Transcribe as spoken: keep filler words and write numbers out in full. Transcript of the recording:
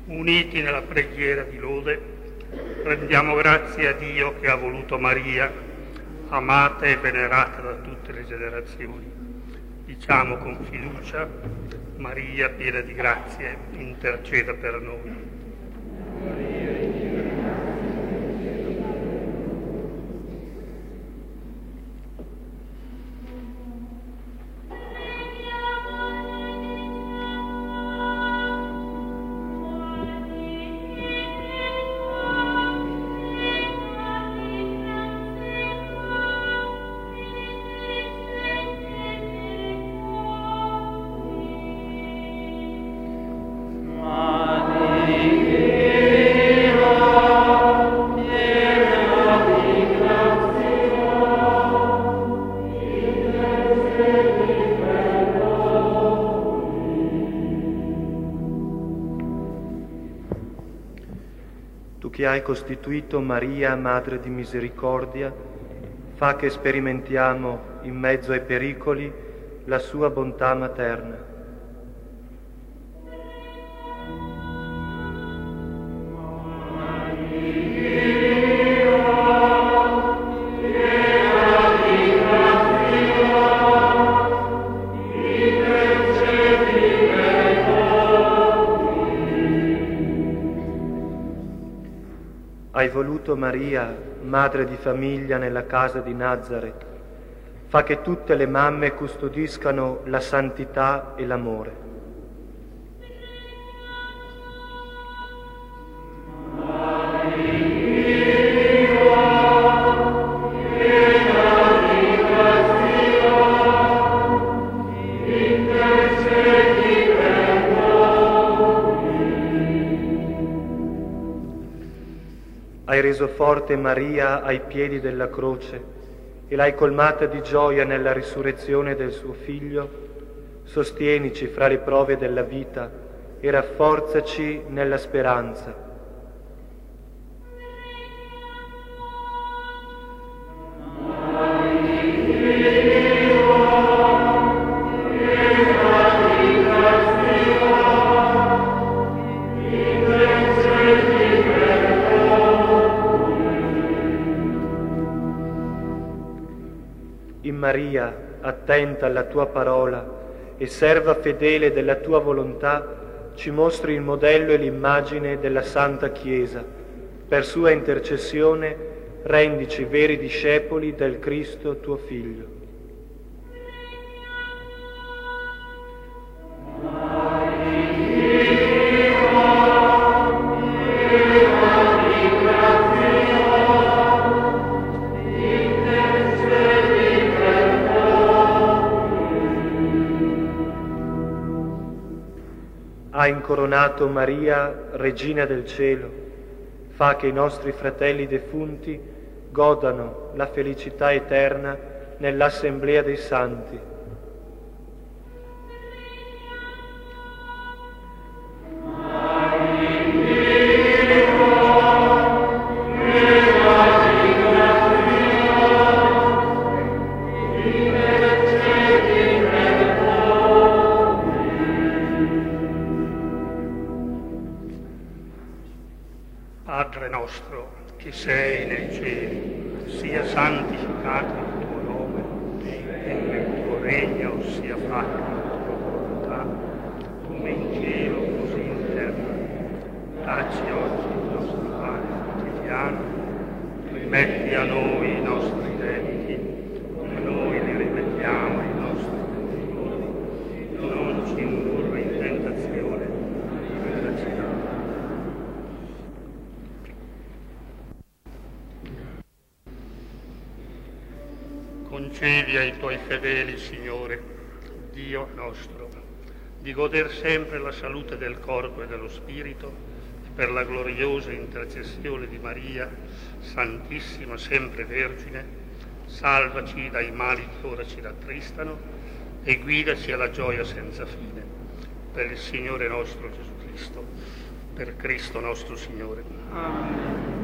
Uniti nella preghiera di lode, rendiamo grazie a Dio che ha voluto Maria, amata e venerata da tutte le generazioni. Diciamo con fiducia: Maria, piena di grazie, interceda per noi. Che hai costituito Maria, Madre di Misericordia, fa che sperimentiamo in mezzo ai pericoli la sua bontà materna. Hai voluto Maria, madre di famiglia nella casa di Nazareth, fa che tutte le mamme custodiscano la santità e l'amore. Hai reso forte Maria ai piedi della croce e l'hai colmata di gioia nella risurrezione del suo Figlio. Sostienici fra le prove della vita e rafforzaci nella speranza. Maria, attenta alla tua parola e serva fedele della tua volontà, ci mostri il modello e l'immagine della Santa Chiesa. Per sua intercessione rendici veri discepoli del Cristo tuo Figlio. Hai incoronato Maria, Regina del Cielo, fa che i nostri fratelli defunti godano la felicità eterna nell'assemblea dei santi. Padre nostro, che sei nei cieli, sia santificato il tuo nome, venga il tuo regno, sia fatta la tua volontà, come in cielo così in terra. Dacci oggi il nostro pane quotidiano, rimetti a noi i nostri debiti, come noi li rimettiamo ai nostri debitori, non ci indurre in tentazione, ma liberaci dal male. Concedi ai tuoi fedeli, Signore, Dio nostro, di goder sempre la salute del corpo e dello spirito, e per la gloriosa intercessione di Maria, Santissima sempre Vergine, salvaci dai mali che ora ci rattristano e guidaci alla gioia senza fine. Per il Signore nostro Gesù Cristo, per Cristo nostro Signore. Amen.